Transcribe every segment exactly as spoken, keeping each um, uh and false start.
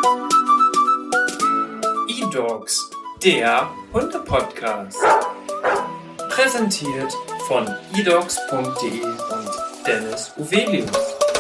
eDogs, der Hunde-Podcast. Präsentiert von edogs punkt de und Dennis Uvelius.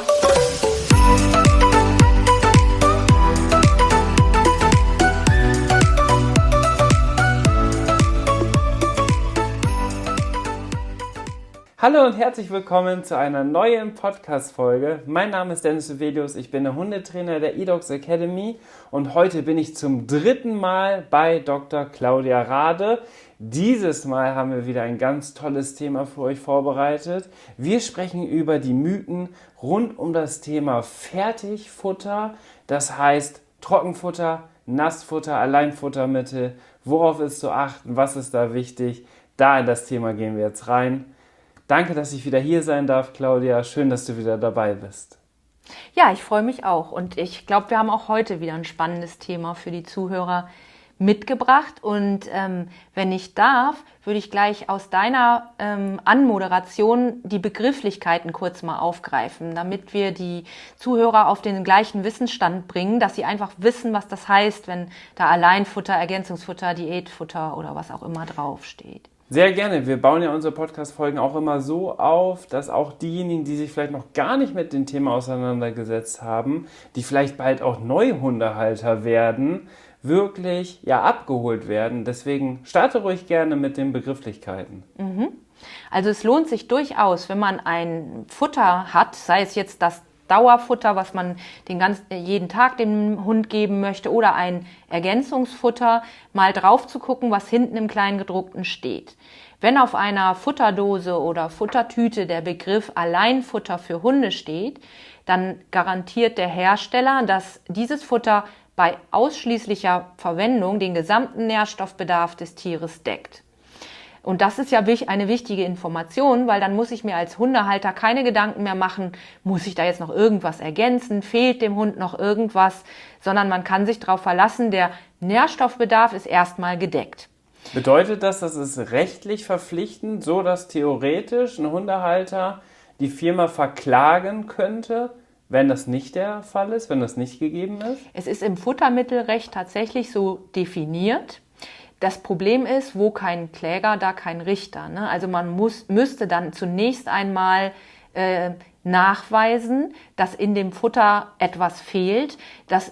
Hallo und herzlich willkommen zu einer neuen Podcast-Folge. Mein Name ist Dennis Uvelius, ich bin der Hundetrainer der eDogs Academy und heute bin ich zum dritten Mal bei Doktor Claudia Rade. Dieses Mal haben wir wieder ein ganz tolles Thema für euch vorbereitet. Wir sprechen über die Mythen rund um das Thema Fertigfutter, das heißt Trockenfutter, Nassfutter, Alleinfuttermittel. Worauf ist zu achten, was ist da wichtig? Da in das Thema gehen wir jetzt rein. Danke, dass ich wieder hier sein darf, Claudia. Schön, dass du wieder dabei bist. Ja, ich freue mich auch. Und ich glaube, wir haben auch heute wieder ein spannendes Thema für die Zuhörer mitgebracht. Und ähm, wenn ich darf, würde ich gleich aus deiner ähm, Anmoderation die Begrifflichkeiten kurz mal aufgreifen, damit wir die Zuhörer auf den gleichen Wissensstand bringen, dass sie einfach wissen, was das heißt, wenn da Alleinfutter, Ergänzungsfutter, Diätfutter oder was auch immer draufsteht. Sehr gerne. Wir bauen ja unsere Podcast-Folgen auch immer so auf, dass auch diejenigen, die sich vielleicht noch gar nicht mit dem Thema auseinandergesetzt haben, die vielleicht bald auch Neuhundehalter werden, wirklich ja abgeholt werden. Deswegen starte ruhig gerne mit den Begrifflichkeiten. Mhm. Also es lohnt sich durchaus, wenn man ein Futter hat, sei es jetzt das Dauerfutter, was man den ganzen, jeden Tag dem Hund geben möchte, oder ein Ergänzungsfutter, mal drauf zu gucken, was hinten im Kleingedruckten steht. Wenn auf einer Futterdose oder Futtertüte der Begriff Alleinfutter für Hunde steht, dann garantiert der Hersteller, dass dieses Futter bei ausschließlicher Verwendung den gesamten Nährstoffbedarf des Tieres deckt. Und das ist ja eine wichtige Information, weil dann muss ich mir als Hundehalter keine Gedanken mehr machen, muss ich da jetzt noch irgendwas ergänzen, fehlt dem Hund noch irgendwas, sondern man kann sich darauf verlassen, der Nährstoffbedarf ist erstmal gedeckt. Bedeutet das, das ist rechtlich verpflichtend, so dass theoretisch ein Hundehalter die Firma verklagen könnte, wenn das nicht der Fall ist, wenn das nicht gegeben ist? Es ist im Futtermittelrecht tatsächlich so definiert. Das Problem ist, wo kein Kläger, da kein Richter. Ne? Also man muss, müsste dann zunächst einmal äh, nachweisen, dass in dem Futter etwas fehlt. Das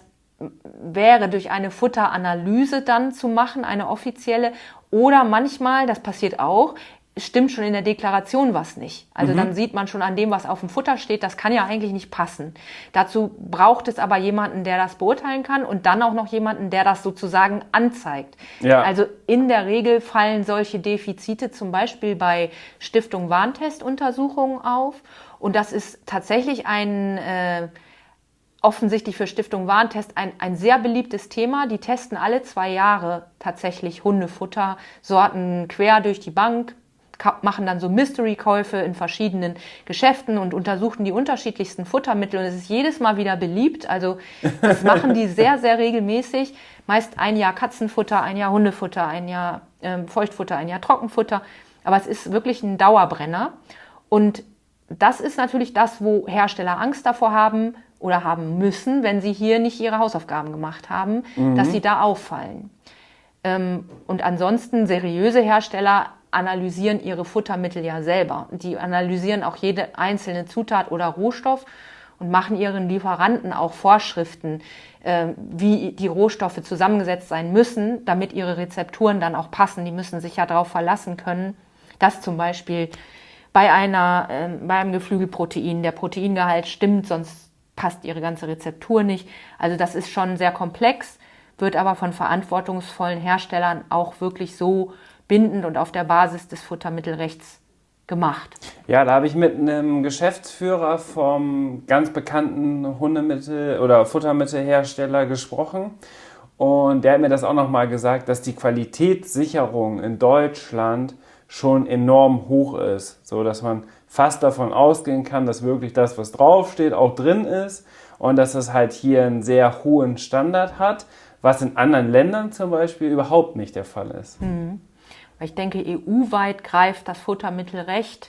wäre durch eine Futteranalyse dann zu machen, eine offizielle. Oder manchmal, das passiert auch, stimmt schon in der Deklaration was nicht. Also mhm. dann sieht man schon an dem, was auf dem Futter steht, das kann ja eigentlich nicht passen. Dazu braucht es aber jemanden, der das beurteilen kann und dann auch noch jemanden, der das sozusagen anzeigt. Ja. Also in der Regel fallen solche Defizite zum Beispiel bei Stiftung Warentest-Untersuchungen auf. Und das ist tatsächlich ein äh, offensichtlich für Stiftung Warentest ein, ein sehr beliebtes Thema. Die testen alle zwei Jahre tatsächlich Hundefuttersorten quer durch die Bank, machen dann so Mystery-Käufe in verschiedenen Geschäften und untersuchen die unterschiedlichsten Futtermittel. Und es ist jedes Mal wieder beliebt. Also das machen die sehr, sehr regelmäßig. Meist ein Jahr Katzenfutter, ein Jahr Hundefutter, ein Jahr ähm, Feuchtfutter, ein Jahr Trockenfutter. Aber es ist wirklich ein Dauerbrenner. Und das ist natürlich das, wo Hersteller Angst davor haben oder haben müssen, wenn sie hier nicht ihre Hausaufgaben gemacht haben, mhm. dass sie da auffallen. Ähm, und ansonsten seriöse Hersteller analysieren ihre Futtermittel ja selber. Die analysieren auch jede einzelne Zutat oder Rohstoff und machen ihren Lieferanten auch Vorschriften, äh, wie die Rohstoffe zusammengesetzt sein müssen, damit ihre Rezepturen dann auch passen. Die müssen sich ja darauf verlassen können, dass zum Beispiel bei, einer, äh, bei einem Geflügelprotein der Proteingehalt stimmt, sonst passt ihre ganze Rezeptur nicht. Also das ist schon sehr komplex, wird aber von verantwortungsvollen Herstellern auch wirklich so bindend und auf der Basis des Futtermittelrechts gemacht. Ja, da habe ich mit einem Geschäftsführer vom ganz bekannten Hundemittel- oder Futtermittelhersteller gesprochen und der hat mir das auch nochmal gesagt, dass die Qualitätssicherung in Deutschland schon enorm hoch ist, so dass man fast davon ausgehen kann, dass wirklich das, was draufsteht, auch drin ist und dass es halt hier einen sehr hohen Standard hat, was in anderen Ländern zum Beispiel überhaupt nicht der Fall ist. Mhm. Ich denke, E U-weit greift das Futtermittelrecht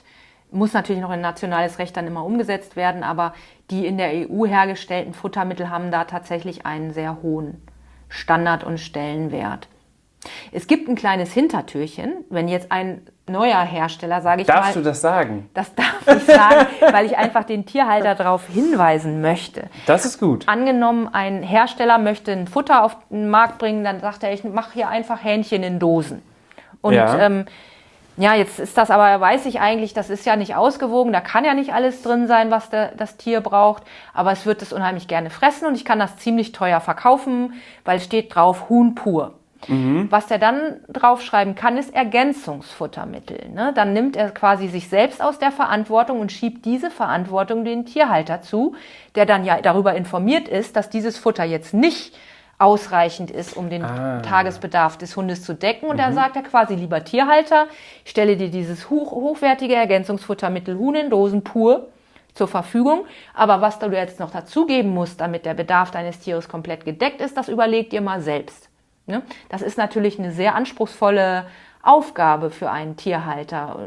muss natürlich noch in nationales Recht dann immer umgesetzt werden, aber die in der E U hergestellten Futtermittel haben da tatsächlich einen sehr hohen Standard und Stellenwert. Es gibt ein kleines Hintertürchen, wenn jetzt ein neuer Hersteller, sage ich Darfst mal... du das sagen? Das darf ich sagen, weil ich einfach den Tierhalter darauf hinweisen möchte. Das ist gut. Angenommen, ein Hersteller möchte ein Futter auf den Markt bringen, dann sagt er, ich mache hier einfach Hähnchen in Dosen. Und Ja. ähm, ja, jetzt ist das aber, weiß ich eigentlich, das ist ja nicht ausgewogen, da kann ja nicht alles drin sein, was der, das Tier braucht, aber es wird es unheimlich gerne fressen und ich kann das ziemlich teuer verkaufen, weil es steht drauf Huhn pur. Mhm. Was der dann draufschreiben kann, ist Ergänzungsfuttermittel. Ne? Dann nimmt er quasi sich selbst aus der Verantwortung und schiebt diese Verantwortung den Tierhalter zu, der dann ja darüber informiert ist, dass dieses Futter jetzt nicht ausreichend ist, um den Ah. Tagesbedarf des Hundes zu decken. Und mhm. da sagt er quasi, lieber Tierhalter, ich stelle dir dieses hoch, hochwertige Ergänzungsfuttermittel Huhn in Dosen pur zur Verfügung. Aber was du jetzt noch dazugeben musst, damit der Bedarf deines Tieres komplett gedeckt ist, das überleg dir mal selbst. Ne? Das ist natürlich eine sehr anspruchsvolle Aufgabe für einen Tierhalter.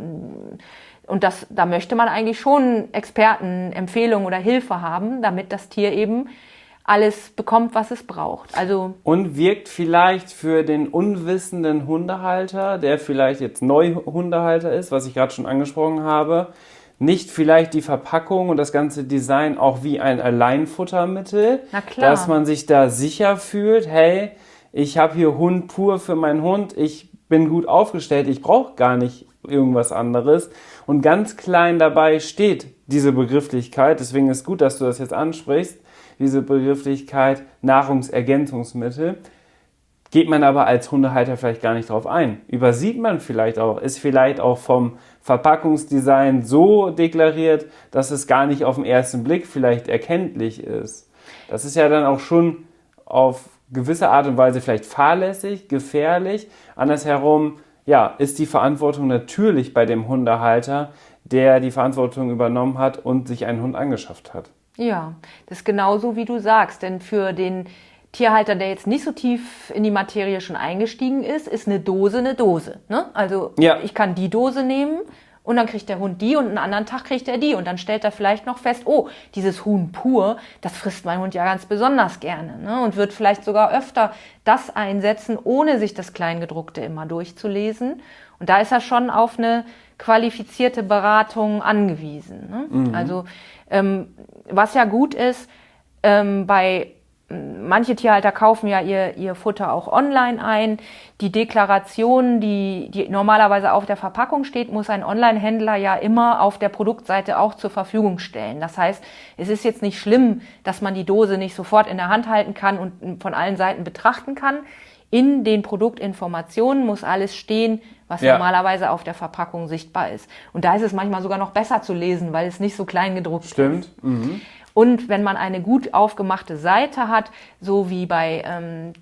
Und das, da möchte man eigentlich schon Experten, Empfehlungen oder Hilfe haben, damit das Tier eben alles bekommt, was es braucht. Also Und wirkt vielleicht für den unwissenden Hundehalter, der vielleicht jetzt neu Hundehalter ist, was ich gerade schon angesprochen habe, nicht vielleicht die Verpackung und das ganze Design auch wie ein Alleinfuttermittel, Na klar. dass man sich da sicher fühlt, hey, ich habe hier Hund pur für meinen Hund, ich bin gut aufgestellt, ich brauche gar nicht irgendwas anderes. Und ganz klein dabei steht diese Begrifflichkeit, deswegen ist gut, dass du das jetzt ansprichst, diese Begrifflichkeit Nahrungsergänzungsmittel, geht man aber als Hundehalter vielleicht gar nicht drauf ein. Übersieht man vielleicht auch, ist vielleicht auch vom Verpackungsdesign so deklariert, dass es gar nicht auf den ersten Blick vielleicht erkenntlich ist. Das ist ja dann auch schon auf gewisse Art und Weise vielleicht fahrlässig, gefährlich. Andersherum, ja, ist die Verantwortung natürlich bei dem Hundehalter, der die Verantwortung übernommen hat und sich einen Hund angeschafft hat. ja, das ist genauso, wie du sagst. Denn für den Tierhalter, der jetzt nicht so tief in die Materie schon eingestiegen ist, ist eine Dose eine Dose. Ne? Also Ja. ich kann die Dose nehmen und dann kriegt der Hund die und einen anderen Tag kriegt er die. Und dann stellt er vielleicht noch fest, oh, dieses Huhn pur, das frisst mein Hund ja ganz besonders gerne. Ne? Und wird vielleicht sogar öfter das einsetzen, ohne sich das Kleingedruckte immer durchzulesen. Und da ist er schon auf eine qualifizierte Beratung angewiesen. Ne? Mhm. Also ähm, was ja gut ist, ähm, bei manche Tierhalter kaufen ja ihr, ihr Futter auch online ein. Die Deklaration, die, die normalerweise auf der Verpackung steht, muss ein Online-Händler ja immer auf der Produktseite auch zur Verfügung stellen. Das heißt, es ist jetzt nicht schlimm, dass man die Dose nicht sofort in der Hand halten kann und von allen Seiten betrachten kann. In den Produktinformationen muss alles stehen, was Ja. normalerweise auf der Verpackung sichtbar ist. Und da ist es manchmal sogar noch besser zu lesen, weil es nicht so klein gedruckt ist. Stimmt. Mhm. Und wenn man eine gut aufgemachte Seite hat, so wie bei, ähm,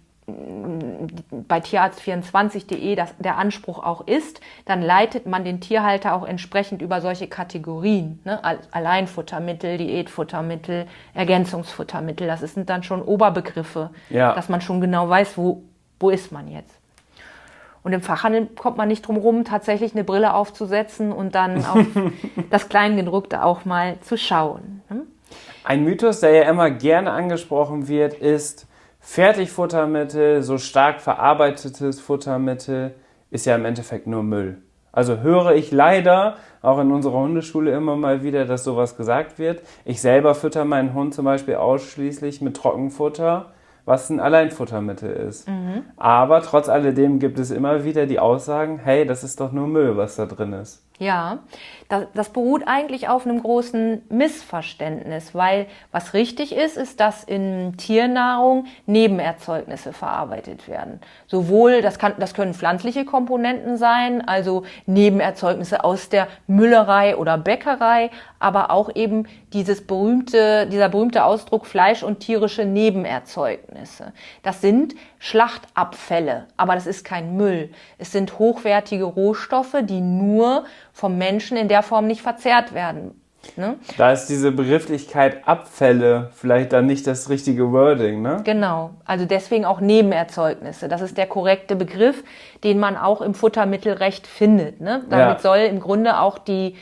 bei tierarzt vierundzwanzig punkt de das, der Anspruch auch ist, dann leitet man den Tierhalter auch entsprechend über solche Kategorien. Ne? Alleinfuttermittel, Diätfuttermittel, Ergänzungsfuttermittel, das sind dann schon Oberbegriffe, Ja. dass man schon genau weiß, wo, wo ist man jetzt. Und im Fachhandel kommt man nicht drum rum, tatsächlich eine Brille aufzusetzen und dann auf das Kleingedruckte auch mal zu schauen. Ne? Ein Mythos, der ja immer gerne angesprochen wird, ist, Fertigfuttermittel, so stark verarbeitetes Futtermittel, ist ja im Endeffekt nur Müll. Also höre ich leider auch in unserer Hundeschule immer mal wieder, dass sowas gesagt wird. Ich selber fütter meinen Hund zum Beispiel ausschließlich mit Trockenfutter, was ein Alleinfuttermittel ist. Mhm. Aber trotz alledem gibt es immer wieder die Aussagen, hey, das ist doch nur Müll, was da drin ist. Ja, das, das beruht eigentlich auf einem großen Missverständnis, weil was richtig ist, ist, dass in Tiernahrung Nebenerzeugnisse verarbeitet werden. Sowohl, das, kann, das können pflanzliche Komponenten sein, also Nebenerzeugnisse aus der Müllerei oder Bäckerei, aber auch eben dieses berühmte, dieser berühmte Ausdruck Fleisch und tierische Nebenerzeugnisse. Das sind Schlachtabfälle, aber das ist kein Müll. Es sind hochwertige Rohstoffe, die nur vom Menschen in der Form nicht verzehrt werden. Ne? Da ist diese Begrifflichkeit Abfälle vielleicht dann nicht das richtige Wording, ne? Genau, also deswegen auch Nebenerzeugnisse. Das ist der korrekte Begriff, den man auch im Futtermittelrecht findet. Ne? Damit Ja. soll im Grunde auch die,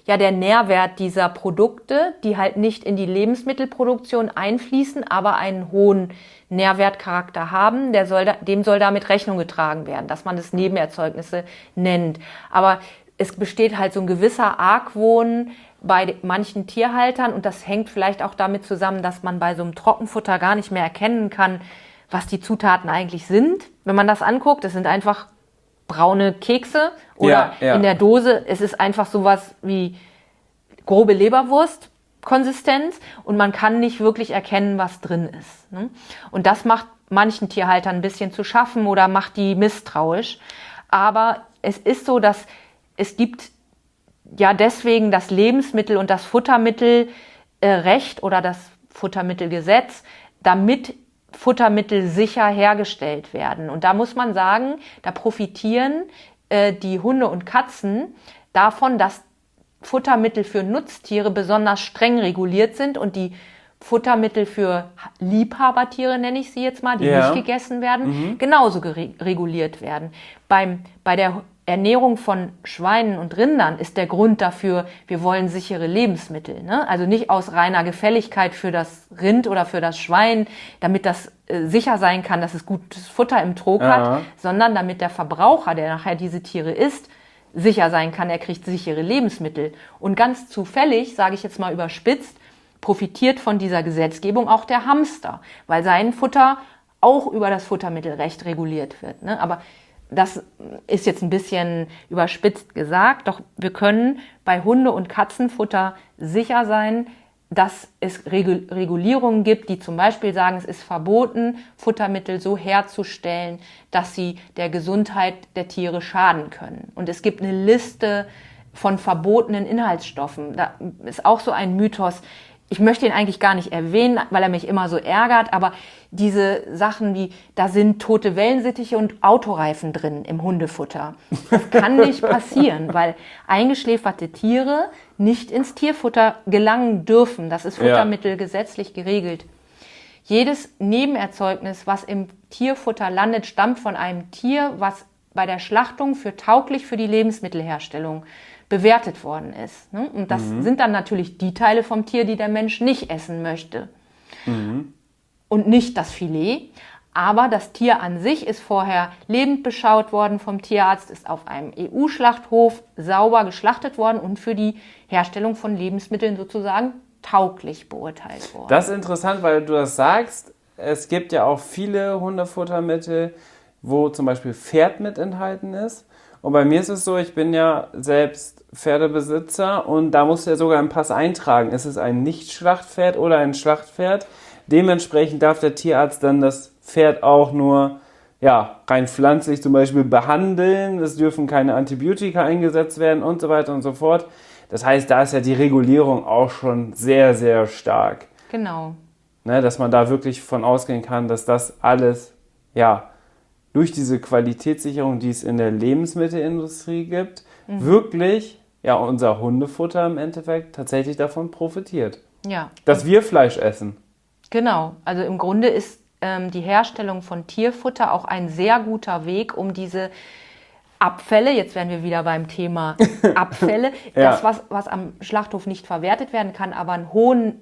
ja der Nährwert dieser Produkte, die halt nicht in die Lebensmittelproduktion einfließen, aber einen hohen Nährwertcharakter haben, der soll da, dem soll damit Rechnung getragen werden, dass man das Nebenerzeugnisse nennt. Aber es besteht halt so ein gewisser Argwohn bei manchen Tierhaltern und das hängt vielleicht auch damit zusammen, dass man bei so einem Trockenfutter gar nicht mehr erkennen kann, was die Zutaten eigentlich sind. Wenn man das anguckt, das sind einfach braune Kekse oder ja, ja. in der Dose, es ist einfach sowas wie grobe Leberwurst-Konsistenz und man kann nicht wirklich erkennen, was drin ist. Ne? Und das macht manchen Tierhaltern ein bisschen zu schaffen oder macht die misstrauisch. Aber es ist so, dass es gibt ja deswegen das Lebensmittel- und das Futtermittelrecht oder das Futtermittelgesetz, damit Futtermittel sicher hergestellt werden. Und da muss man sagen, da profitieren äh, die Hunde und Katzen davon, dass Futtermittel für Nutztiere besonders streng reguliert sind und die Futtermittel für Liebhabertiere, nenne ich sie jetzt mal, die ja. nicht gegessen werden, mhm. genauso gere- reguliert werden. Beim, bei der Ernährung von Schweinen und Rindern ist der Grund dafür, wir wollen sichere Lebensmittel. Ne? Also nicht aus reiner Gefälligkeit für das Rind oder für das Schwein, damit das äh, sicher sein kann, dass es gutes Futter im Trog ja. hat, sondern damit der Verbraucher, der nachher diese Tiere isst, sicher sein kann, er kriegt sichere Lebensmittel. Und ganz zufällig, sage ich jetzt mal überspitzt, profitiert von dieser Gesetzgebung auch der Hamster, weil sein Futter auch über das Futtermittelrecht reguliert wird. Ne? Aber das ist jetzt ein bisschen überspitzt gesagt, doch wir können bei Hunde- und Katzenfutter sicher sein, dass es Regulierungen gibt, die zum Beispiel sagen, es ist verboten, Futtermittel so herzustellen, dass sie der Gesundheit der Tiere schaden können. Und es gibt eine Liste von verbotenen Inhaltsstoffen. Da ist auch so ein Mythos. Ich möchte ihn eigentlich gar nicht erwähnen, weil er mich immer so ärgert, aber diese Sachen wie, da sind tote Wellensittiche und Autoreifen drin im Hundefutter. Das kann nicht passieren, weil eingeschläferte Tiere nicht ins Tierfutter gelangen dürfen. Das ist futtermittelgesetzlich geregelt. Jedes Nebenerzeugnis, was im Tierfutter landet, stammt von einem Tier, was bei der Schlachtung für tauglich für die Lebensmittelherstellung bewertet worden ist. Ne? Und das mhm. sind dann natürlich die Teile vom Tier, die der Mensch nicht essen möchte. Mhm. Und nicht das Filet. Aber das Tier an sich ist vorher lebend beschaut worden vom Tierarzt, ist auf einem E U-Schlachthof sauber geschlachtet worden und für die Herstellung von Lebensmitteln sozusagen tauglich beurteilt worden. Das ist interessant, weil du das sagst. Es gibt ja auch viele Hundefuttermittel, wo zum Beispiel Pferd mit enthalten ist. Und bei mir ist es so, ich bin ja selbst Pferdebesitzer und da musst du ja sogar im Pass eintragen, ist es ein Nicht-Schlachtpferd oder ein Schlachtpferd. Dementsprechend darf der Tierarzt dann das Pferd auch nur ja, rein pflanzlich zum Beispiel behandeln. Es dürfen keine Antibiotika eingesetzt werden und so weiter und so fort. Das heißt, da ist ja die Regulierung auch schon sehr, sehr stark. Genau. Ne, dass man da wirklich von ausgehen kann, dass das alles ja durch diese Qualitätssicherung, die es in der Lebensmittelindustrie gibt, mhm. wirklich ja unser Hundefutter im Endeffekt tatsächlich davon profitiert. Ja. Dass wir Fleisch essen. Genau. Also im Grunde ist ähm, die Herstellung von Tierfutter auch ein sehr guter Weg, um diese Abfälle, jetzt wären wir wieder beim Thema Abfälle, ja. das, was, was am Schlachthof nicht verwertet werden kann, aber einen hohen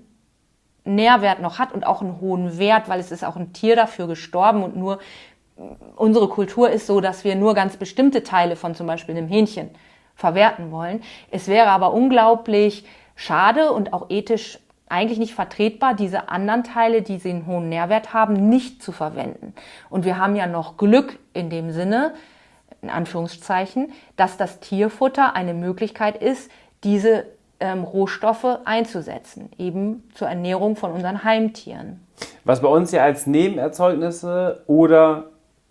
Nährwert noch hat und auch einen hohen Wert, weil es ist auch ein Tier dafür gestorben und nur unsere Kultur ist so, dass wir nur ganz bestimmte Teile von zum Beispiel einem Hähnchen verwerten wollen. Es wäre aber unglaublich schade und auch ethisch eigentlich nicht vertretbar, diese anderen Teile, die sie einen hohen Nährwert haben, nicht zu verwenden. Und wir haben ja noch Glück in dem Sinne, in Anführungszeichen, dass das Tierfutter eine Möglichkeit ist, diese ähm, Rohstoffe einzusetzen, eben zur Ernährung von unseren Heimtieren. Was bei uns ja als Nebenerzeugnisse oder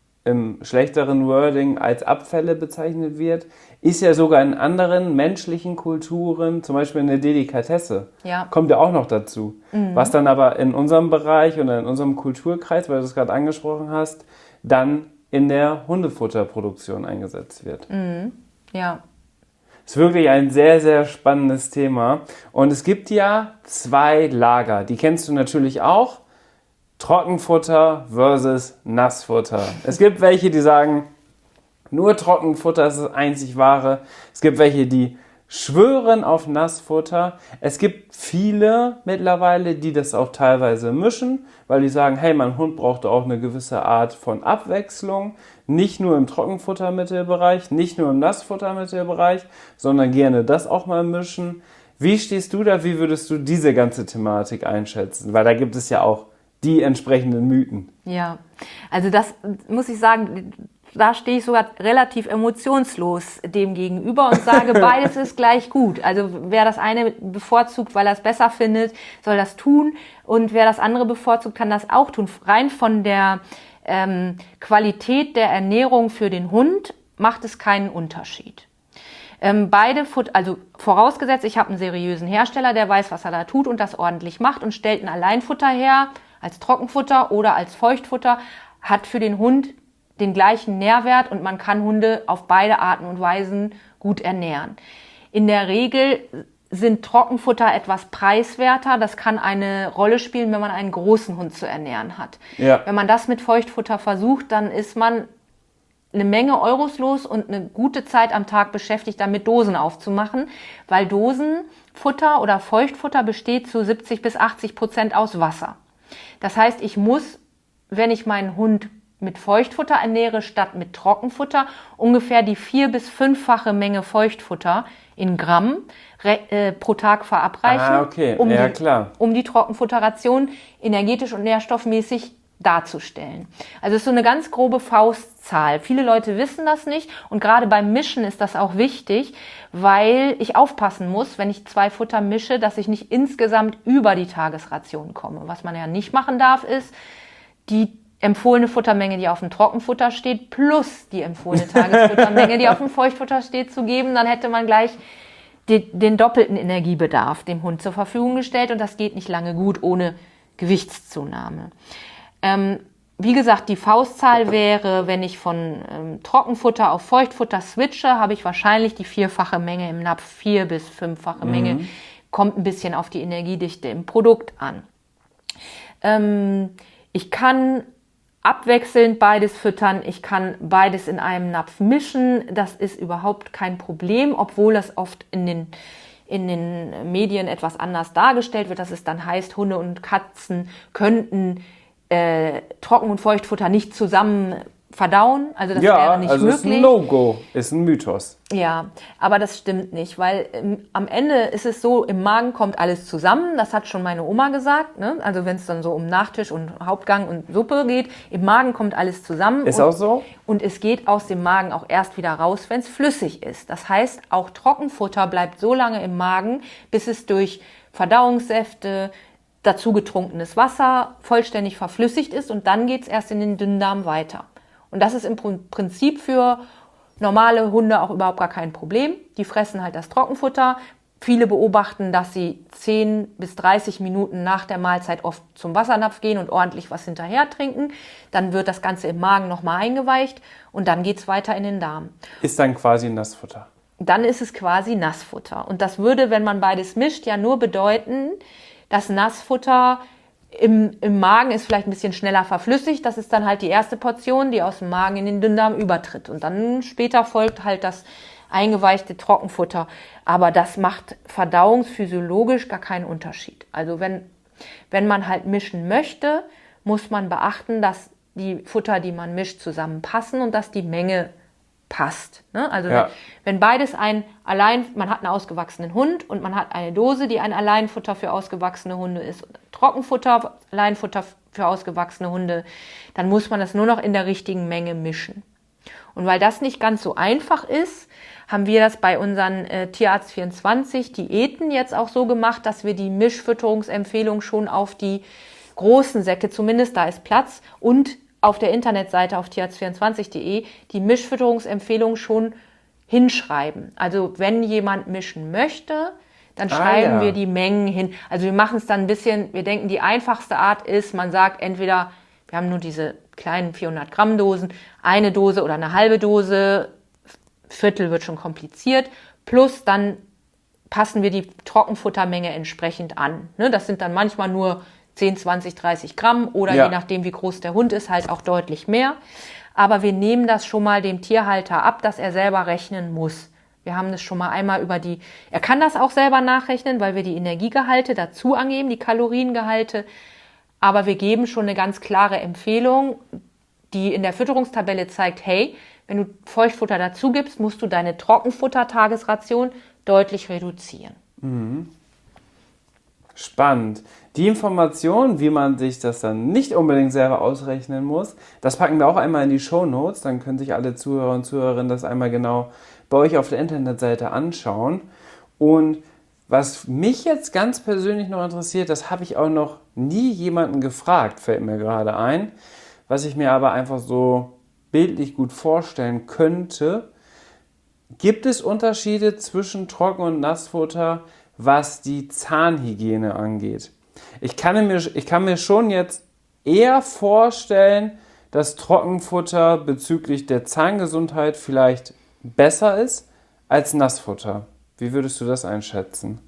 im schlechteren Wording als Abfälle bezeichnet wird, ist ja sogar in anderen menschlichen Kulturen, zum Beispiel eine Delikatesse, ja. kommt ja auch noch dazu. Mhm. Was dann aber in unserem Bereich oder in unserem Kulturkreis, weil du es gerade angesprochen hast, dann in der Hundefutterproduktion eingesetzt wird. Mhm. Ja. Ist wirklich ein sehr, sehr spannendes Thema. Und es gibt ja zwei Lager, die kennst du natürlich auch. Trockenfutter versus Nassfutter. Es gibt welche, die sagen, nur Trockenfutter ist das einzig wahre. Es gibt welche, die schwören auf Nassfutter. Es gibt viele mittlerweile, die das auch teilweise mischen, weil die sagen, hey, mein Hund braucht auch eine gewisse Art von Abwechslung. Nicht nur im Trockenfuttermittelbereich, nicht nur im Nassfuttermittelbereich, sondern gerne das auch mal mischen. Wie stehst du da? Wie würdest du diese ganze Thematik einschätzen? Weil da gibt es ja auch die entsprechenden Mythen. Ja, also das muss ich sagen, da stehe ich sogar relativ emotionslos dem gegenüber und sage, beides ist gleich gut. Also wer das eine bevorzugt, weil er es besser findet, soll das tun. Und wer das andere bevorzugt, kann das auch tun. Rein von der ähm, Qualität der Ernährung für den Hund macht es keinen Unterschied. Ähm, beide Futter, also vorausgesetzt, ich habe einen seriösen Hersteller, der weiß, was er da tut und das ordentlich macht und stellt ein Alleinfutter her, als Trockenfutter oder als Feuchtfutter, hat für den Hund den gleichen Nährwert und man kann Hunde auf beide Arten und Weisen gut ernähren. In der Regel sind Trockenfutter etwas preiswerter. Das kann eine Rolle spielen, wenn man einen großen Hund zu ernähren hat. Ja. Wenn man das mit Feuchtfutter versucht, dann ist man eine Menge Euros los und eine gute Zeit am Tag beschäftigt, damit Dosen aufzumachen, weil Dosenfutter oder Feuchtfutter besteht zu siebzig bis achtzig Prozent aus Wasser. Das heißt, ich muss, wenn ich meinen Hund mit Feuchtfutter ernähre statt mit Trockenfutter, ungefähr die vier- bis fünffache Menge Feuchtfutter in Gramm äh, pro Tag verabreichen, Ah, okay. um, Ja, die, klar. um die Trockenfutterration energetisch und nährstoffmäßig darzustellen. Also es ist so eine ganz grobe Faustzahl. Viele Leute wissen das nicht und gerade beim Mischen ist das auch wichtig, weil ich aufpassen muss, wenn ich zwei Futter mische, dass ich nicht insgesamt über die Tagesration komme. Was man ja nicht machen darf, ist die empfohlene Futtermenge, die auf dem Trockenfutter steht, plus die empfohlene Tagesfuttermenge, die auf dem Feuchtfutter steht, zu geben. Dann hätte man gleich die, den doppelten Energiebedarf dem Hund zur Verfügung gestellt und das geht nicht lange gut ohne Gewichtszunahme. Ähm, wie gesagt, die Faustzahl wäre, wenn ich von ähm, Trockenfutter auf Feuchtfutter switche, habe ich wahrscheinlich die vierfache Menge im Napf, vier- bis fünffache Mhm. Menge. Kommt ein bisschen auf die Energiedichte im Produkt an. Ähm, ich kann abwechselnd beides füttern, ich kann beides in einem Napf mischen, das ist überhaupt kein Problem, obwohl das oft in den, in den Medien etwas anders dargestellt wird, dass es dann heißt, Hunde und Katzen könnten äh, Trocken- und Feuchtfutter nicht zusammen verdauen, also das ja, wäre nicht also möglich. ist ein No-Go, ist ein Mythos. Ja, aber das stimmt nicht, weil ähm, am Ende ist es so, im Magen kommt alles zusammen, das hat schon meine Oma gesagt, ne? Also wenn es dann so um Nachtisch und Hauptgang und Suppe geht, im Magen kommt alles zusammen. Ist und, auch so? Und es geht aus dem Magen auch erst wieder raus, wenn es flüssig ist. Das heißt, auch Trockenfutter bleibt so lange im Magen, bis es durch Verdauungssäfte, dazu getrunkenes Wasser vollständig verflüssigt ist und dann geht es erst in den Dünndarm weiter. Und das ist im Prinzip für normale Hunde auch überhaupt gar kein Problem. Die fressen halt das Trockenfutter. Viele beobachten, dass sie zehn bis dreißig Minuten nach der Mahlzeit oft zum Wassernapf gehen und ordentlich was hinterher trinken. Dann wird das Ganze im Magen nochmal eingeweicht und dann geht's weiter in den Darm. Ist dann quasi Nassfutter. Dann ist es quasi Nassfutter. Und das würde, wenn man beides mischt, ja nur bedeuten, dass Nassfutter Im, im Magen ist vielleicht ein bisschen schneller verflüssigt. Das ist dann halt die erste Portion, die aus dem Magen in den Dünndarm übertritt. Und dann später folgt halt das eingeweichte Trockenfutter. Aber das macht verdauungsphysiologisch gar keinen Unterschied. Also wenn, wenn man halt mischen möchte, muss man beachten, dass die Futter, die man mischt, zusammenpassen und dass die Menge passt. Ne? Also Ja. wenn, wenn beides ein allein, man hat einen ausgewachsenen Hund und man hat eine Dose, die ein Alleinfutter für ausgewachsene Hunde ist, und Trockenfutter, Alleinfutter für ausgewachsene Hunde, dann muss man das nur noch in der richtigen Menge mischen. Und weil das nicht ganz so einfach ist, haben wir das bei unseren äh, Tierarzt vierundzwanzig Diäten jetzt auch so gemacht, dass wir die Mischfütterungsempfehlung schon auf die großen Säcke, zumindest da ist Platz, und auf der Internetseite auf tierarzt vierundzwanzig punkt de die Mischfütterungsempfehlung schon hinschreiben. Also wenn jemand mischen möchte, dann Ah, schreiben ja. wir die Mengen hin. Also wir machen es dann ein bisschen, wir denken, die einfachste Art ist, man sagt entweder, wir haben nur diese kleinen vierhundert Gramm Dosen, eine Dose oder eine halbe Dose, Viertel wird schon kompliziert, plus dann passen wir die Trockenfuttermenge entsprechend an. Ne, das sind dann manchmal nur zehn, zwanzig, dreißig Gramm oder Ja. je nachdem, wie groß der Hund ist, halt auch deutlich mehr. Aber wir nehmen das schon mal dem Tierhalter ab, dass er selber rechnen muss. Wir haben das schon mal einmal über die, er kann das auch selber nachrechnen, weil wir die Energiegehalte dazu angeben, die Kaloriengehalte. Aber wir geben schon eine ganz klare Empfehlung, die in der Fütterungstabelle zeigt, hey, wenn du Feuchtfutter dazu gibst, musst du deine Trockenfutter-Tagesration deutlich reduzieren. Mhm. Spannend. Die Information, wie man sich das dann nicht unbedingt selber ausrechnen muss, das packen wir auch einmal in die Shownotes. Dann können sich alle Zuhörer und Zuhörerinnen das einmal genau bei euch auf der Internetseite anschauen. Und was mich jetzt ganz persönlich noch interessiert, das habe ich auch noch nie jemanden gefragt, fällt mir gerade ein, was ich mir aber einfach so bildlich gut vorstellen könnte. Gibt es Unterschiede zwischen Trocken- und Nassfutter, was die Zahnhygiene angeht? Ich kann mir, ich kann mir schon jetzt eher vorstellen, dass Trockenfutter bezüglich der Zahngesundheit vielleicht besser ist als Nassfutter. Wie würdest du das einschätzen?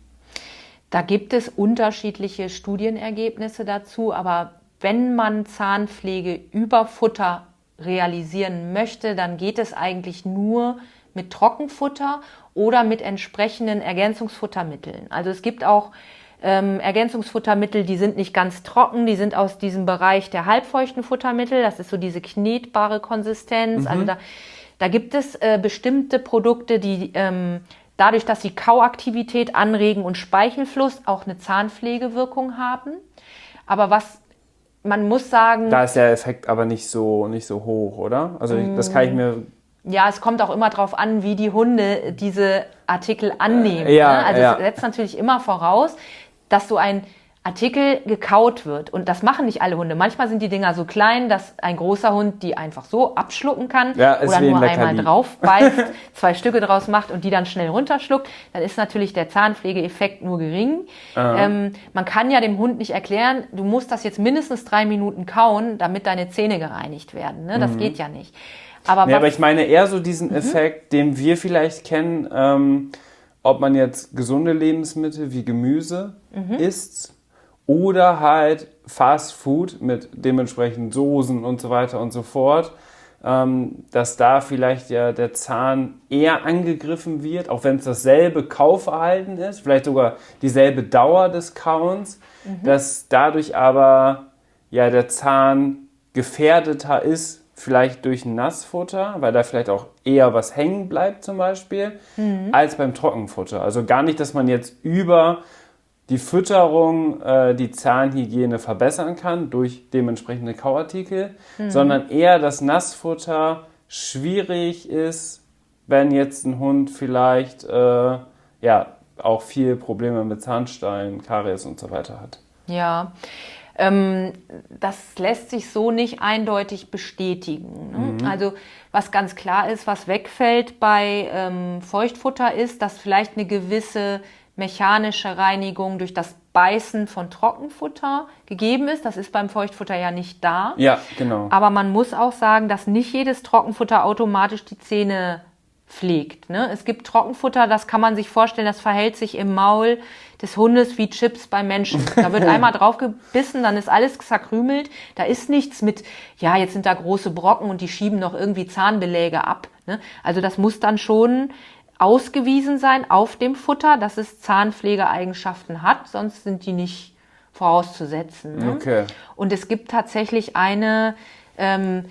Da gibt es unterschiedliche Studienergebnisse dazu, aber wenn man Zahnpflege über Futter realisieren möchte, dann geht es eigentlich nur mit Trockenfutter oder mit entsprechenden Ergänzungsfuttermitteln. Also es gibt auch ähm, Ergänzungsfuttermittel, die sind nicht ganz trocken, die sind aus diesem Bereich der halbfeuchten Futtermittel, das ist so diese knetbare Konsistenz. Mhm. Also da, da gibt es äh, bestimmte Produkte, die ähm, dadurch, dass sie Kauaktivität anregen und Speichelfluss auch eine Zahnpflegewirkung haben. Aber was man muss sagen... Da ist der Effekt aber nicht so, nicht so hoch, oder? Also mm, das kann ich mir... Ja, es kommt auch immer darauf an, wie die Hunde diese Artikel annehmen. Äh, ja, ne? Also ja. es setzt natürlich immer voraus, dass so ein Artikel gekaut wird. Und das machen nicht alle Hunde. Manchmal sind die Dinger so klein, dass ein großer Hund die einfach so abschlucken kann ja, oder nur einmal drauf beißt, zwei Stücke draus macht und die dann schnell runterschluckt. Dann ist natürlich der Zahnpflegeeffekt nur gering. Ähm, man kann ja dem Hund nicht erklären, du musst das jetzt mindestens drei Minuten kauen, damit deine Zähne gereinigt werden. Ne? Das mhm. geht ja nicht. Aber, nee, was, aber ich meine eher so diesen mhm. Effekt, den wir vielleicht kennen, ähm, ob man jetzt gesunde Lebensmittel wie Gemüse mhm. isst oder halt Fast Food mit dementsprechend Soßen und so weiter und so fort, ähm, dass da vielleicht ja der Zahn eher angegriffen wird, auch wenn es dasselbe Kauverhalten ist, vielleicht sogar dieselbe Dauer des Kauens, mhm. dass dadurch aber ja der Zahn gefährdeter ist, vielleicht durch ein Nassfutter, weil da vielleicht auch eher was hängen bleibt zum Beispiel, mhm. als beim Trockenfutter. Also gar nicht, dass man jetzt über die Fütterung äh, die Zahnhygiene verbessern kann durch dementsprechende Kauartikel, mhm. sondern eher das Nassfutter schwierig ist, wenn jetzt ein Hund vielleicht äh, ja, auch viel Probleme mit Zahnstein, Karies und so weiter hat. Ja, ähm, das lässt sich so nicht eindeutig bestätigen. Ne? Mhm. Also was ganz klar ist, was wegfällt bei ähm, Feuchtfutter ist, dass vielleicht eine gewisse mechanische Reinigung durch das Beißen von Trockenfutter gegeben ist. Das ist beim Feuchtfutter ja nicht da. Ja, genau. Aber man muss auch sagen, dass nicht jedes Trockenfutter automatisch die Zähne pflegt. Ne? Es gibt Trockenfutter, das kann man sich vorstellen, das verhält sich im Maul des Hundes wie Chips beim Menschen. Da wird einmal drauf gebissen, dann ist alles zerkrümelt. Da ist nichts mit, ja, jetzt sind da große Brocken und die schieben noch irgendwie Zahnbeläge ab. Ne? Also das muss dann schon ausgewiesen sein auf dem Futter, dass es Zahnpflegeeigenschaften hat, sonst sind die nicht vorauszusetzen. Ne? Okay. Und es gibt tatsächlich eine ähm,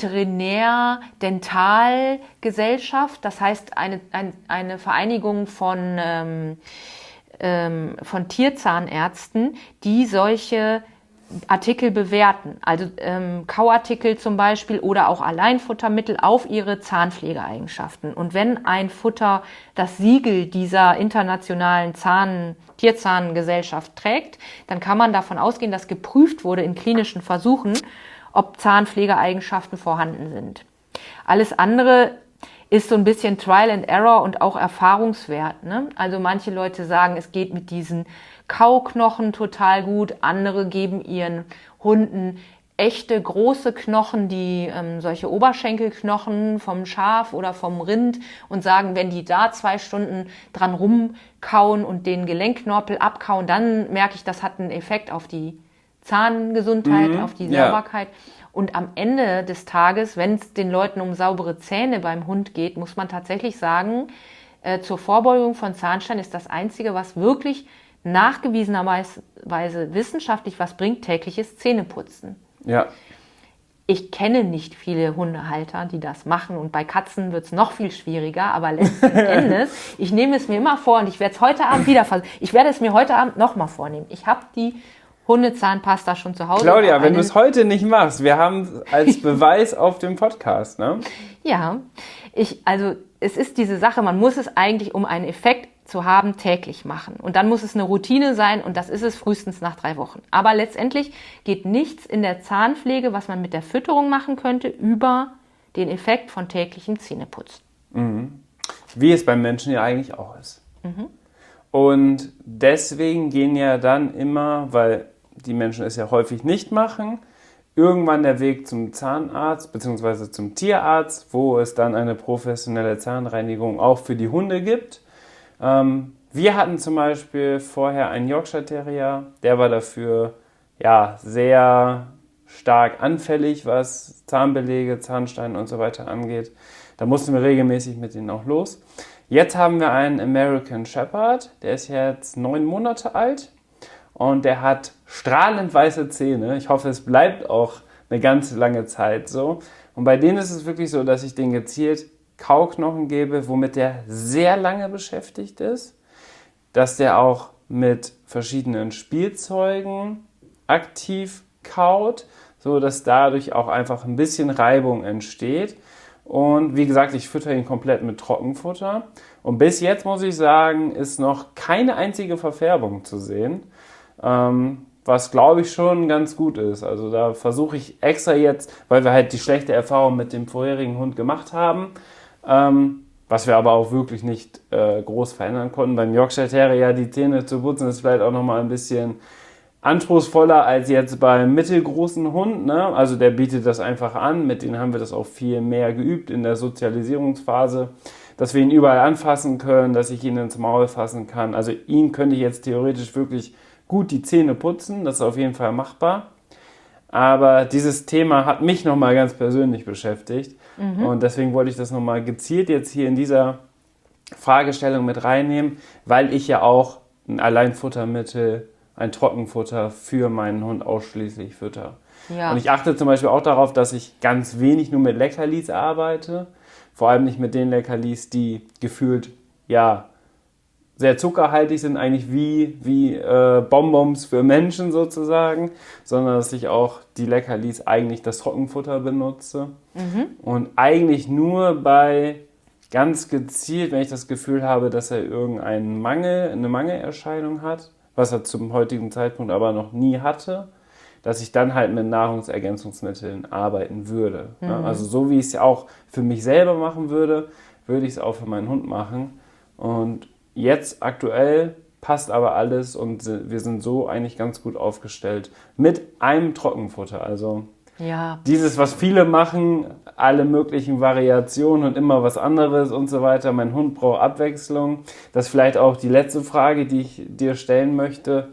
Veterinär-Dental-Gesellschaft, das heißt eine, ein, eine Vereinigung von, ähm, ähm, von Tierzahnärzten, die solche Artikel bewerten, also ähm, Kauartikel zum Beispiel oder auch Alleinfuttermittel auf ihre Zahnpflegeeigenschaften. Und wenn ein Futter das Siegel dieser internationalen Zahn, Tierzahngesellschaft trägt, dann kann man davon ausgehen, dass geprüft wurde in klinischen Versuchen, ob Zahnpflegeeigenschaften vorhanden sind. Alles andere ist so ein bisschen Trial and Error und auch Erfahrungswert. Ne? Also manche Leute sagen, es geht mit diesen Kauknochen total gut. Andere geben ihren Hunden echte große Knochen, die ähm, solche Oberschenkelknochen vom Schaf oder vom Rind und sagen, wenn die da zwei Stunden dran rumkauen und den Gelenkknorpel abkauen, dann merke ich, das hat einen Effekt auf die Zahngesundheit, mhm, auf die Sauberkeit. Ja. Und am Ende des Tages, wenn es den Leuten um saubere Zähne beim Hund geht, muss man tatsächlich sagen, äh, zur Vorbeugung von Zahnstein ist das Einzige, was wirklich nachgewiesenerweise wissenschaftlich was bringt, tägliches Zähneputzen. Ja. Ich kenne nicht viele Hundehalter, die das machen und bei Katzen wird es noch viel schwieriger, aber letzten Endes, ich nehme es mir immer vor und ich werde es heute Abend wieder versuchen. Ich werde es mir heute Abend nochmal vornehmen. Ich habe die Hundezahnpasta schon zu Hause. Claudia, wenn du es heute nicht machst, wir haben es als Beweis auf dem Podcast, ne? Ja, ich, also es ist diese Sache, man muss es eigentlich, um einen Effekt zu haben, täglich machen. Und dann muss es eine Routine sein und das ist es frühestens nach drei Wochen. Aber letztendlich geht nichts in der Zahnpflege, was man mit der Fütterung machen könnte, über den Effekt von täglichem Zähneputzen. Mhm. Wie es beim Menschen ja eigentlich auch ist. Mhm. Und deswegen gehen ja dann immer, weil die Menschen es ja häufig nicht machen, irgendwann der Weg zum Zahnarzt bzw. zum Tierarzt, wo es dann eine professionelle Zahnreinigung auch für die Hunde gibt. Ähm, wir hatten zum Beispiel vorher einen Yorkshire Terrier, der war dafür ja, sehr stark anfällig, was Zahnbelege, Zahnsteine und so weiter angeht. Da mussten wir regelmäßig mit ihnen auch los. Jetzt haben wir einen American Shepherd, der ist jetzt neun Monate alt und der hat strahlend weiße Zähne. Ich hoffe, es bleibt auch eine ganz lange Zeit so. Und bei denen ist es wirklich so, dass ich denen gezielt Kauknochen gebe, womit der sehr lange beschäftigt ist, dass der auch mit verschiedenen Spielzeugen aktiv kaut, so dass dadurch auch einfach ein bisschen Reibung entsteht. Und wie gesagt, ich fütter ihn komplett mit Trockenfutter. Und bis jetzt muss ich sagen, ist noch keine einzige Verfärbung zu sehen, ähm, was glaube ich schon ganz gut ist. Also da versuche ich extra jetzt, weil wir halt die schlechte Erfahrung mit dem vorherigen Hund gemacht haben, ähm, was wir aber auch wirklich nicht äh, groß verändern konnten. Beim Yorkshire Terrier die Zähne zu putzen ist vielleicht auch nochmal ein bisschen anspruchsvoller als jetzt beim mittelgroßen Hund, ne? Also der bietet das einfach an, mit denen haben wir das auch viel mehr geübt in der Sozialisierungsphase, dass wir ihn überall anfassen können, dass ich ihn ins Maul fassen kann. Also ihn könnte ich jetzt theoretisch wirklich gut die Zähne putzen, das ist auf jeden Fall machbar. Aber dieses Thema hat mich nochmal ganz persönlich beschäftigt mhm. und deswegen wollte ich das nochmal gezielt jetzt hier in dieser Fragestellung mit reinnehmen, weil ich ja auch ein Alleinfuttermittel, ein Trockenfutter für meinen Hund ausschließlich fütter. Ja. Und ich achte zum Beispiel auch darauf, dass ich ganz wenig nur mit Leckerlis arbeite, vor allem nicht mit den Leckerlis, die gefühlt ja sehr zuckerhaltig sind, eigentlich wie, wie äh, Bonbons für Menschen sozusagen, sondern dass ich auch die Leckerlis eigentlich das Trockenfutter benutze. Mhm. Und eigentlich nur bei ganz gezielt, wenn ich das Gefühl habe, dass er irgendeinen Mangel, eine Mangelerscheinung hat, was er zum heutigen Zeitpunkt aber noch nie hatte, dass ich dann halt mit Nahrungsergänzungsmitteln arbeiten würde. Mhm. Ja, also so wie ich es ja auch für mich selber machen würde, würde ich es auch für meinen Hund machen. Und jetzt aktuell passt aber alles und wir sind so eigentlich ganz gut aufgestellt mit einem Trockenfutter. Also ja. Dieses, was viele machen, alle möglichen Variationen und immer was anderes und so weiter. Mein Hund braucht Abwechslung. Das ist vielleicht auch die letzte Frage, die ich dir stellen möchte.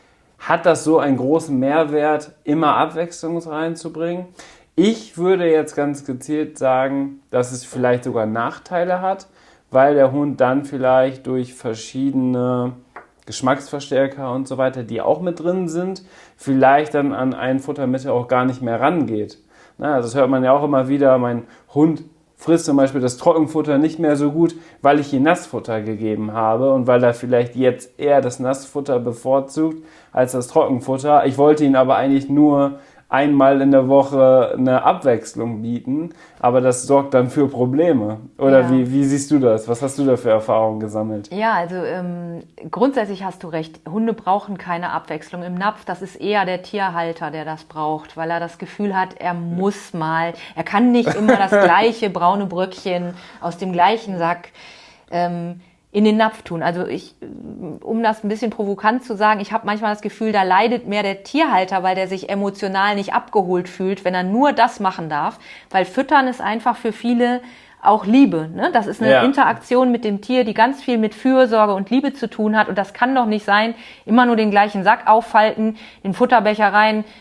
Hat das so einen großen Mehrwert, immer Abwechslung reinzubringen? Ich würde jetzt ganz gezielt sagen, dass es vielleicht sogar Nachteile hat, weil der Hund dann vielleicht durch verschiedene Geschmacksverstärker und so weiter, die auch mit drin sind, vielleicht dann an ein Futtermittel auch gar nicht mehr rangeht. Na, das hört man ja auch immer wieder, mein Hund frisst zum Beispiel das Trockenfutter nicht mehr so gut, weil ich ihm Nassfutter gegeben habe und weil er vielleicht jetzt eher das Nassfutter bevorzugt als das Trockenfutter. Ich wollte ihn aber eigentlich nur einmal in der Woche eine Abwechslung bieten, aber das sorgt dann für Probleme. Oder ja. wie, wie siehst du das? Was hast du da für Erfahrungen gesammelt? Ja, also ähm, grundsätzlich hast du recht. Hunde brauchen keine Abwechslung im Napf. Das ist eher der Tierhalter, der das braucht, weil er das Gefühl hat, er muss mal, er kann nicht immer das gleiche braune Bröckchen aus dem gleichen Sack ähm, in den Napf tun. Also ich, um das ein bisschen provokant zu sagen, ich habe manchmal das Gefühl, da leidet mehr der Tierhalter, weil der sich emotional nicht abgeholt fühlt, wenn er nur das machen darf, weil Füttern ist einfach für viele auch Liebe. Ne? Das ist eine ja. Interaktion mit dem Tier, die ganz viel mit Fürsorge und Liebe zu tun hat und das kann doch nicht sein, immer nur den gleichen Sack auffalten, den Futterbecher rein,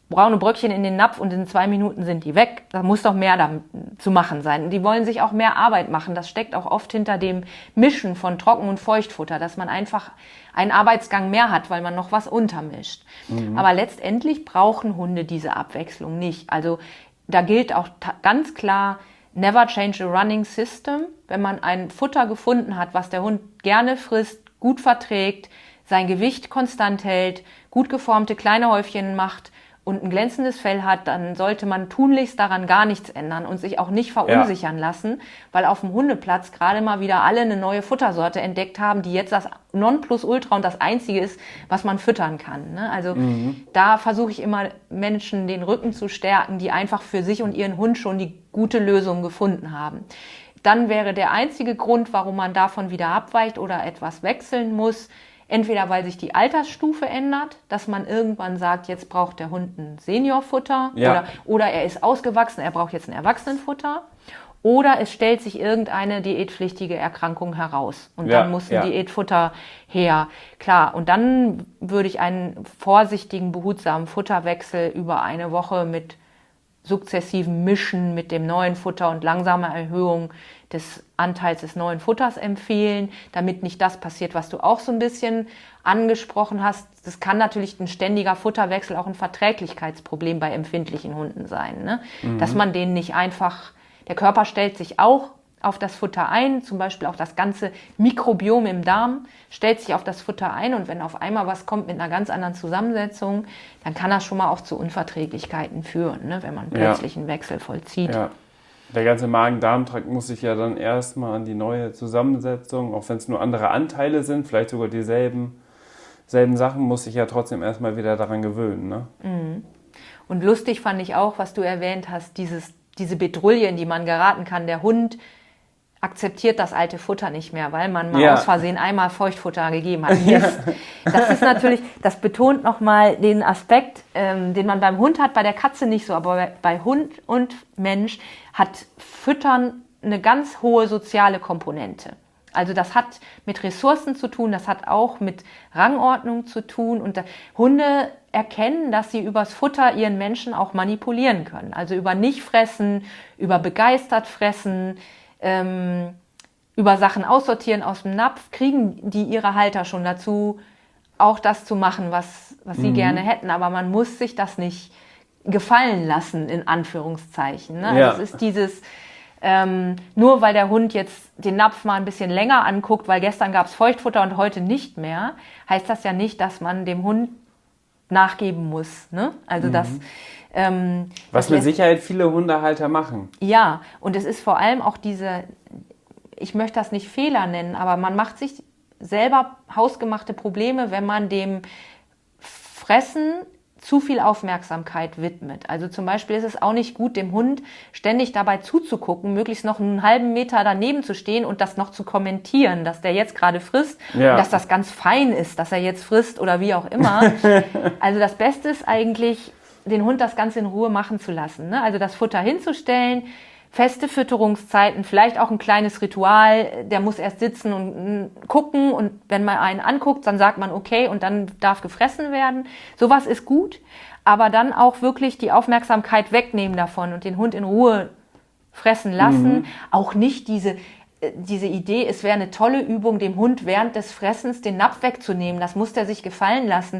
braune Bröckchen in den Napf und in zwei Minuten sind die weg. Da muss doch mehr da zu machen sein. Die wollen sich auch mehr Arbeit machen. Das steckt auch oft hinter dem Mischen von Trocken- und Feuchtfutter, dass man einfach einen Arbeitsgang mehr hat, weil man noch was untermischt. Mhm. Aber letztendlich brauchen Hunde diese Abwechslung nicht. Also da gilt auch ganz klar, never change a running system. Wenn man ein Futter gefunden hat, was der Hund gerne frisst, gut verträgt, sein Gewicht konstant hält, gut geformte kleine Häufchen macht und ein glänzendes Fell hat, dann sollte man tunlichst daran gar nichts ändern und sich auch nicht verunsichern ja. lassen, weil auf dem Hundeplatz gerade mal wieder alle eine neue Futtersorte entdeckt haben, die jetzt das Nonplusultra und das Einzige ist, was man füttern kann. Ne? Also mhm. da versuche ich immer Menschen den Rücken zu stärken, die einfach für sich und ihren Hund schon die gute Lösung gefunden haben. Dann wäre der einzige Grund, warum man davon wieder abweicht oder etwas wechseln muss, entweder weil sich die Altersstufe ändert, dass man irgendwann sagt, jetzt braucht der Hund ein Seniorfutter ja. oder, oder er ist ausgewachsen, er braucht jetzt ein Erwachsenenfutter. Oder es stellt sich irgendeine diätpflichtige Erkrankung heraus und ja, dann muss ein ja. Diätfutter her. Klar, und dann würde ich einen vorsichtigen, behutsamen Futterwechsel über eine Woche mit sukzessiven Mischen mit dem neuen Futter und langsamer Erhöhung des Anteils des neuen Futters empfehlen, damit nicht das passiert, was du auch so ein bisschen angesprochen hast. Das kann natürlich ein ständiger Futterwechsel auch ein Verträglichkeitsproblem bei empfindlichen Hunden sein, ne? Mhm. Dass man denen nicht einfach, der Körper stellt sich auch auf das Futter ein, zum Beispiel auch das ganze Mikrobiom im Darm stellt sich auf das Futter ein und wenn auf einmal was kommt mit einer ganz anderen Zusammensetzung, dann kann das schon mal auch zu Unverträglichkeiten führen, ne, wenn man plötzlich ja. einen Wechsel vollzieht. Ja. Der ganze Magen-Darm-Trakt muss sich ja dann erstmal an die neue Zusammensetzung, auch wenn es nur andere Anteile sind, vielleicht sogar dieselben selben Sachen, muss sich ja trotzdem erstmal wieder daran gewöhnen. Ne? Mhm. Und lustig fand ich auch, was du erwähnt hast, dieses, diese Bedrulle, in die man geraten kann, der Hund akzeptiert das alte Futter nicht mehr, weil man mal ja. aus Versehen einmal Feuchtfutter gegeben hat. Mist. Das ist natürlich, das betont nochmal den Aspekt, ähm, den man beim Hund hat, bei der Katze nicht so, aber bei, bei Hund und Mensch hat Füttern eine ganz hohe soziale Komponente. Also das hat mit Ressourcen zu tun, das hat auch mit Rangordnung zu tun und da, Hunde erkennen, dass sie übers Futter ihren Menschen auch manipulieren können. Also über Nichtfressen, über begeistert fressen, Ähm, über Sachen aussortieren aus dem Napf, kriegen die ihre Halter schon dazu, auch das zu machen, was, was sie mhm. gerne hätten. Aber man muss sich das nicht gefallen lassen, in Anführungszeichen. Ne? Ja. Also es ist dieses, ähm, nur weil der Hund jetzt den Napf mal ein bisschen länger anguckt, weil gestern gab es Feuchtfutter und heute nicht mehr, heißt das ja nicht, dass man dem Hund nachgeben muss. Ne? Also mhm. das... Ähm, Was mit Sicherheit viele Hundehalter machen. Ja, und es ist vor allem auch diese, ich möchte das nicht Fehler nennen, aber man macht sich selber hausgemachte Probleme, wenn man dem Fressen zu viel Aufmerksamkeit widmet. Also zum Beispiel ist es auch nicht gut, dem Hund ständig dabei zuzugucken, möglichst noch einen halben Meter daneben zu stehen und das noch zu kommentieren, dass der jetzt gerade frisst ja. und dass das ganz fein ist, dass er jetzt frisst oder wie auch immer. Also das Beste ist eigentlich, den Hund das Ganze in Ruhe machen zu lassen. Ne? Also das Futter hinzustellen, feste Fütterungszeiten, vielleicht auch ein kleines Ritual, der muss erst sitzen und gucken und wenn man einen anguckt, dann sagt man okay und dann darf gefressen werden. Sowas ist gut, aber dann auch wirklich die Aufmerksamkeit wegnehmen davon und den Hund in Ruhe fressen lassen. Mhm. Auch nicht diese, diese Idee, es wäre eine tolle Übung, dem Hund während des Fressens den Napf wegzunehmen. Das muss der sich gefallen lassen.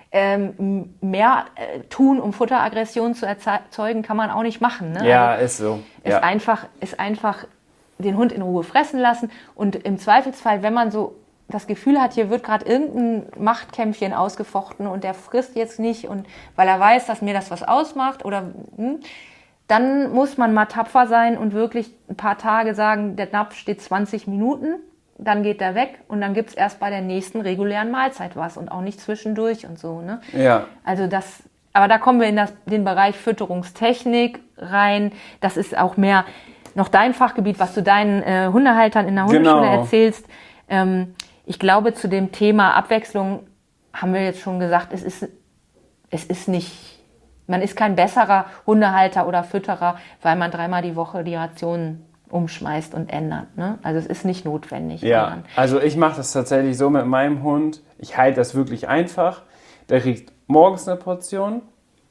Ähm, mehr äh, tun, um Futteraggression zu erzeugen, kann man auch nicht machen. Ne? Ja, also ist so. Ist, ja. einfach, ist einfach den Hund in Ruhe fressen lassen und im Zweifelsfall, wenn man so das Gefühl hat, hier wird gerade irgendein Machtkämpfchen ausgefochten und der frisst jetzt nicht und weil er weiß, dass mir das was ausmacht oder hm, dann muss man mal tapfer sein und wirklich ein paar Tage sagen, der Napf steht zwanzig Minuten, dann geht der weg und dann gibt's erst bei der nächsten regulären Mahlzeit was und auch nicht zwischendurch und so. Ne? Ja. Also das, aber da kommen wir in das, den Bereich Fütterungstechnik rein. Das ist auch mehr noch dein Fachgebiet, was du deinen äh, Hundehaltern in der Hundeschule genau. erzählst. Ähm, ich glaube, zu dem Thema Abwechslung haben wir jetzt schon gesagt, es ist, es ist nicht, man ist kein besserer Hundehalter oder Fütterer, weil man dreimal die Woche die Rationen umschmeißt und ändert. Ne? Also es ist nicht notwendig. Ja, also ich mache das tatsächlich so mit meinem Hund. Ich halte das wirklich einfach. Der kriegt morgens eine Portion,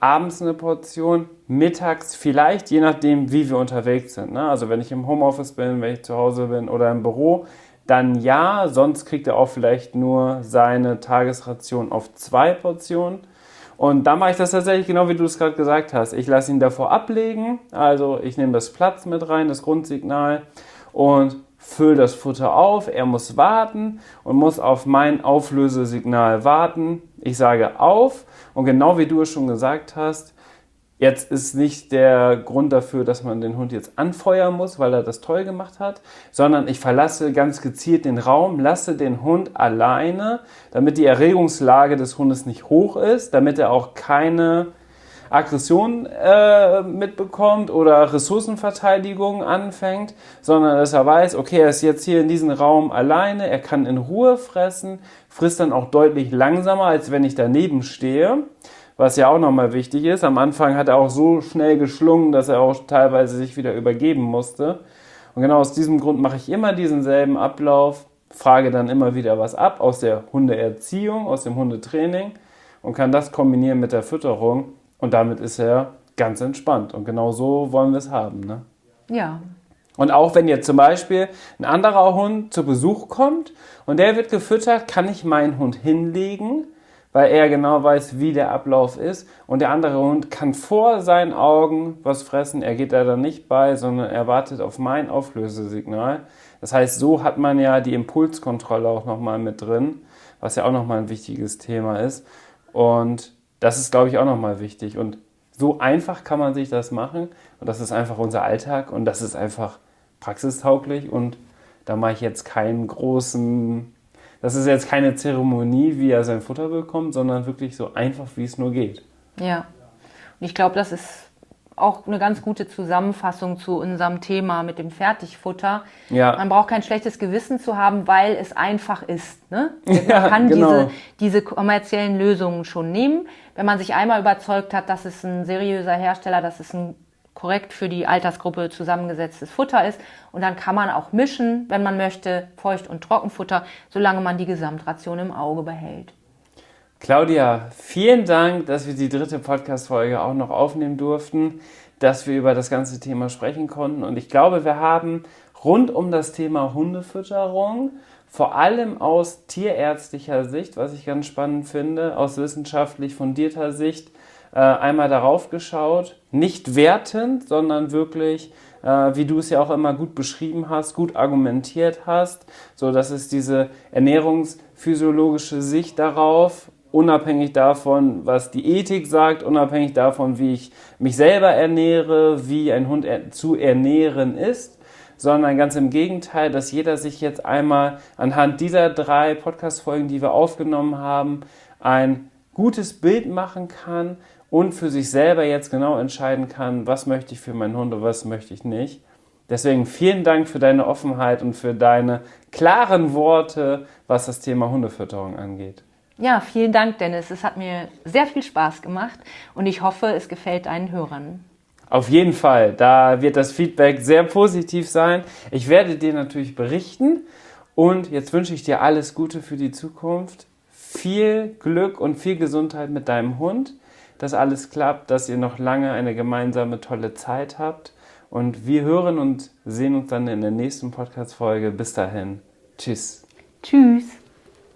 abends eine Portion, mittags vielleicht, je nachdem, wie wir unterwegs sind. Ne? Also wenn ich im Homeoffice bin, wenn ich zu Hause bin oder im Büro, dann ja, sonst kriegt er auch vielleicht nur seine Tagesration auf zwei Portionen. Und da mache ich das tatsächlich genau, wie du es gerade gesagt hast. Ich lasse ihn davor ablegen, also ich nehme das Platz mit rein, das Grundsignal, und fülle das Futter auf. Er muss warten und muss auf mein Auflösesignal warten. Ich sage auf, und genau wie du es schon gesagt hast, jetzt ist nicht der Grund dafür, dass man den Hund jetzt anfeuern muss, weil er das toll gemacht hat, sondern ich verlasse ganz gezielt den Raum, lasse den Hund alleine, damit die Erregungslage des Hundes nicht hoch ist, damit er auch keine Aggression äh, mitbekommt oder Ressourcenverteidigung anfängt, sondern dass er weiß, okay, er ist jetzt hier in diesem Raum alleine, er kann in Ruhe fressen, frisst dann auch deutlich langsamer, als wenn ich daneben stehe. Was ja auch nochmal wichtig ist. Am Anfang hat er auch so schnell geschlungen, dass er auch teilweise sich wieder übergeben musste. Und genau aus diesem Grund mache ich immer diesen selben Ablauf, frage dann immer wieder was ab aus der Hundeerziehung, aus dem Hundetraining und kann das kombinieren mit der Fütterung. Und damit ist er ganz entspannt. Und genau so wollen wir es haben. Ne? Ja. Und auch wenn jetzt zum Beispiel ein anderer Hund zu Besuch kommt und der wird gefüttert, kann ich meinen Hund hinlegen, weil er genau weiß, wie der Ablauf ist. Und der andere Hund kann vor seinen Augen was fressen. Er geht da dann nicht bei, sondern er wartet auf mein Auflösesignal. Das heißt, so hat man ja die Impulskontrolle auch nochmal mit drin, was ja auch nochmal ein wichtiges Thema ist. Und das ist, glaube ich, auch nochmal wichtig. Und so einfach kann man sich das machen. Und das ist einfach unser Alltag. Und das ist einfach praxistauglich. Und da mache ich jetzt keinen großen... Das ist jetzt keine Zeremonie, wie er sein Futter bekommt, sondern wirklich so einfach, wie es nur geht. Ja, und ich glaube, das ist auch eine ganz gute Zusammenfassung zu unserem Thema mit dem Fertigfutter. Ja. Man braucht kein schlechtes Gewissen zu haben, weil es einfach ist. Ne? Man Ja, kann genau. diese, diese kommerziellen Lösungen schon nehmen. Wenn man sich einmal überzeugt hat, dass es ein seriöser Hersteller, dass es ein korrekt für die Altersgruppe zusammengesetztes Futter ist. Und dann kann man auch mischen, wenn man möchte, Feucht- und Trockenfutter, solange man die Gesamtration im Auge behält. Claudia, vielen Dank, dass wir die dritte Podcast-Folge auch noch aufnehmen durften, dass wir über das ganze Thema sprechen konnten. Und ich glaube, wir haben rund um das Thema Hundefütterung, vor allem aus tierärztlicher Sicht, was ich ganz spannend finde, aus wissenschaftlich fundierter Sicht, einmal darauf geschaut, nicht wertend, sondern wirklich, äh, wie du es ja auch immer gut beschrieben hast, gut argumentiert hast, so dass es diese ernährungsphysiologische Sicht darauf, unabhängig davon, was die Ethik sagt, unabhängig davon, wie ich mich selber ernähre, wie ein Hund er- zu ernähren ist, sondern ganz im Gegenteil, dass jeder sich jetzt einmal anhand dieser drei Podcast-Folgen, die wir aufgenommen haben, ein gutes Bild machen kann und für sich selber jetzt genau entscheiden kann, was möchte ich für meinen Hund und was möchte ich nicht. Deswegen vielen Dank für deine Offenheit und für deine klaren Worte, was das Thema Hundefütterung angeht. Ja, vielen Dank, Dennis. Es hat mir sehr viel Spaß gemacht und ich hoffe, es gefällt deinen Hörern. Auf jeden Fall, da wird das Feedback sehr positiv sein. Ich werde dir natürlich berichten und jetzt wünsche ich dir alles Gute für die Zukunft. Viel Glück und viel Gesundheit mit deinem Hund, dass alles klappt, dass ihr noch lange eine gemeinsame tolle Zeit habt. Und wir hören und sehen uns dann in der nächsten Podcast-Folge. Bis dahin. Tschüss. Tschüss.